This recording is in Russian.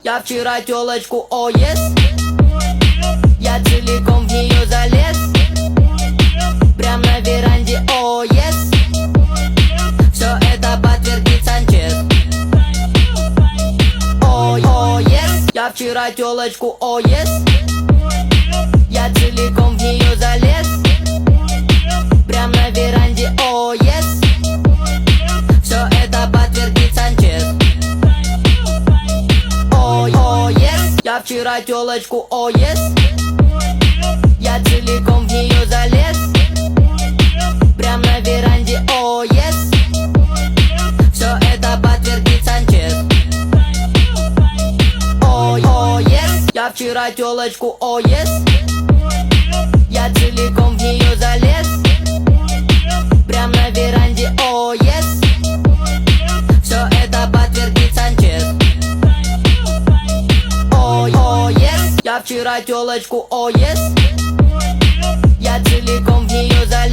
Я вчера тёлочку, о, yes. Я целиком в неё залез. Прям на веранде, о, yes. Всё это подтвердит Санчез. О, yes. Я вчера тёлочку, о, yes. Я целиком в неё залез. Прям на веранде, о, yes. Всё это подтвердит Санчез. О, yes. Я вчера тёлочку, о, yes. Я целиком в неё залез. Прям на веранде, о, yes. Всё это подтвердит Санчез. О, yes. Я вчера тёлочку, о, yes. Я целиком в неё залез. Прям на веранде, о, yes. Всё это подтвердит Санчез. О, yes. Я вчера тёлочку, о, yes. Я целиком в неё залез.